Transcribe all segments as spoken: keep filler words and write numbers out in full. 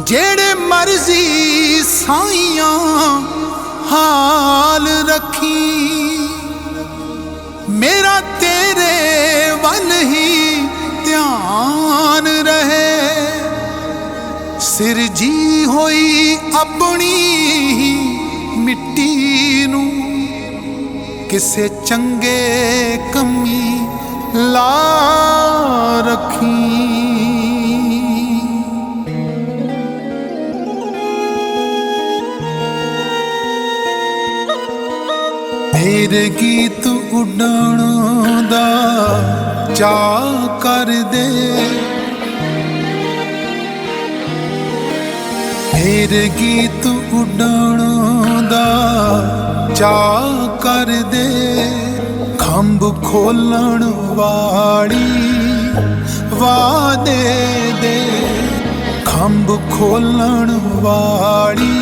जेड़े मर्जी साइयां हाल रखी, मेरा तेरे वल ही ध्यान रहे। सिरजी होई अपनी मिट्टी नू किसे चंगे कमी ला रखी। मेरे गीत उड़न दा चा कर दे, मेरे गीत उड़न दा चा कर दे। खंभ खोलण वाली वादे दे, खंभ खोलण वाली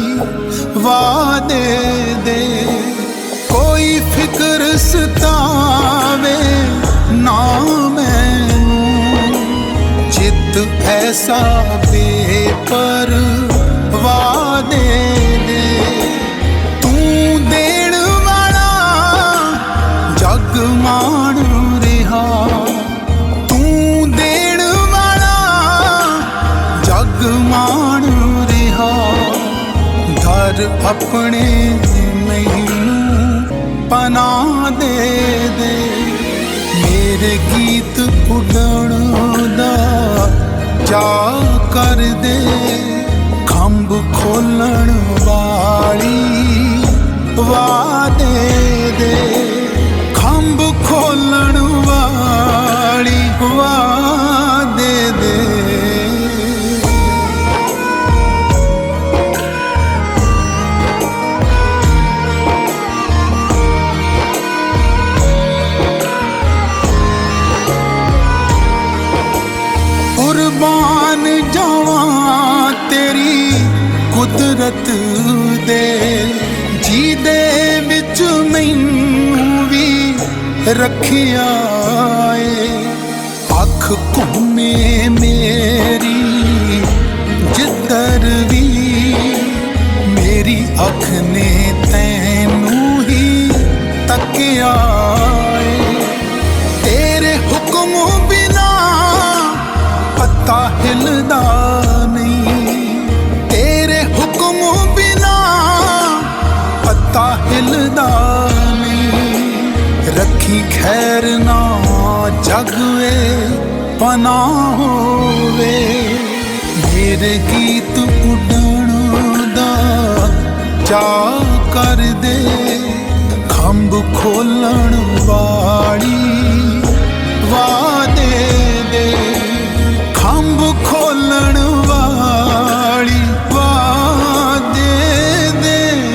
वादे दे। कोई फिक्र सतावे ना मैनू, चित ऐसा बेपरवाह दे दे। तू देण वाला जग मान रिहा, तू देण वाला जग मान रिहा। घर अपने मैनू पना दे दे। मेरे गीत उड़न दा चा कर दे। खंभ खोलण वाली वादे दे, खंभ खोलण वाली वादे दे। कुर्बान जावां तेरी कुदरत दे, जी दे विच मैनू भी रखिया ए। अख घूमे मेरी जिधर भी, मेरी अख ने तैनू ही तकिया ए। तेरे हुक्म बिना पत्ता हिलदा नहीं, तेरे हुक्म बिना पत्ता हिलदा नहीं। रखी खैर ना जगवे पना होवे। मेरे गीत उड़न दा चा कर दे। खंभ खोलण वाली वादे दे, खंभ खोलण वाली वादे दे।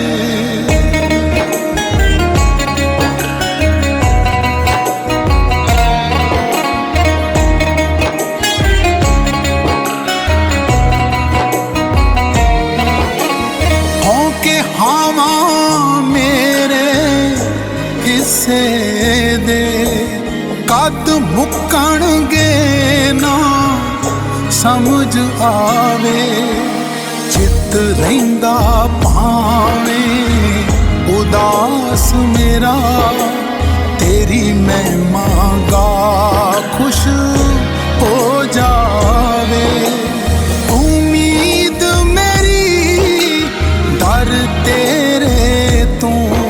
होके हावा मेरे किस्से दे, कद मुक्कणगे ना समझ आवे। चित रहिंदा भावें उदास मेरा, तेरी महिमा गा खुश हो जावे। उम्मीद मेरी दर तेरे तो,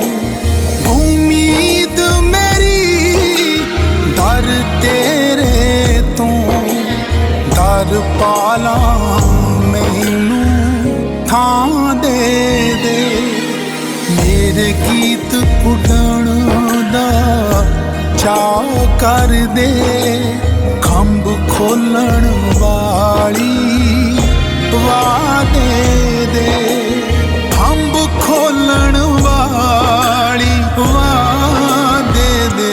उम्मीद मेरी दर तेरे तो। दर पाला मैनू थां दे दे। मेरे गीत उड़न दा चा कर दे। खंभ खोलण वाली वादे दे, खंभ खोलण वाली वादे दे।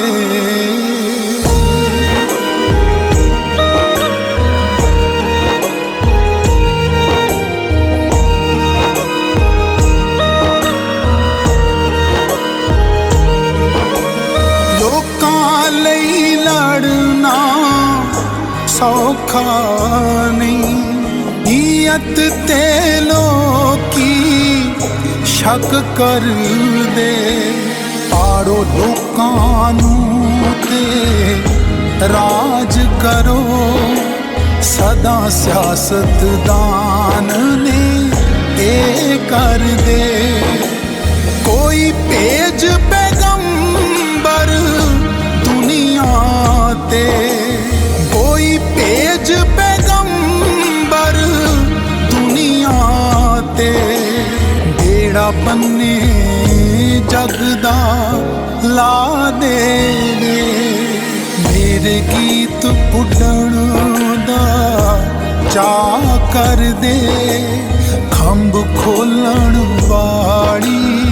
लड़ना सौखा नहीं, ਨੀਅਤ ਤੇ ਲੋਕੀ ਸ਼ੱਕ ਕਰਦੇ, ਪਾੜੋ ਲੋਕਾਂ ਨੂੰ ਤੇ ਰਾਜ ਕਰੋ, ਸਦਾ ਸਿਆਸਤਦਾਨ ਨੇ ਇਹ ਕਰਦੇ। ਕੋਈ ਭੇਜ ਪੈਗੰਬਰ ਦੁਨੀਆ ਤੇ, ਕੋਈ ਭੇਜ ਪੈਗੰਬਰ ਦੁਨੀਆ ਤੇ, ਬੇੜਾ ਬੰਨੇ ਜਗ ਦਾ ਲਾ ਦੇਵੇ। ਮੇਰੇ ਗੀਤ ਉੱਡਣ ਦਾ ਚਾਅ ਕਰਦੇ, ਖੰਭ ਖੋਲਣ ਵਾਲੀ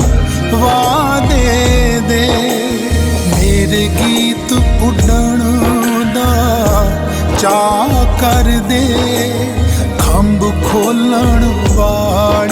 ਵਾਦੇ ਦੇ। ਮੇਰੇ ਗੀਤ ਉੱਡਣ ਦਾ ਚਾਅ ਕਰਦੇ, ਖੰਭ ਖੋਲਣ ਵਾਲੀ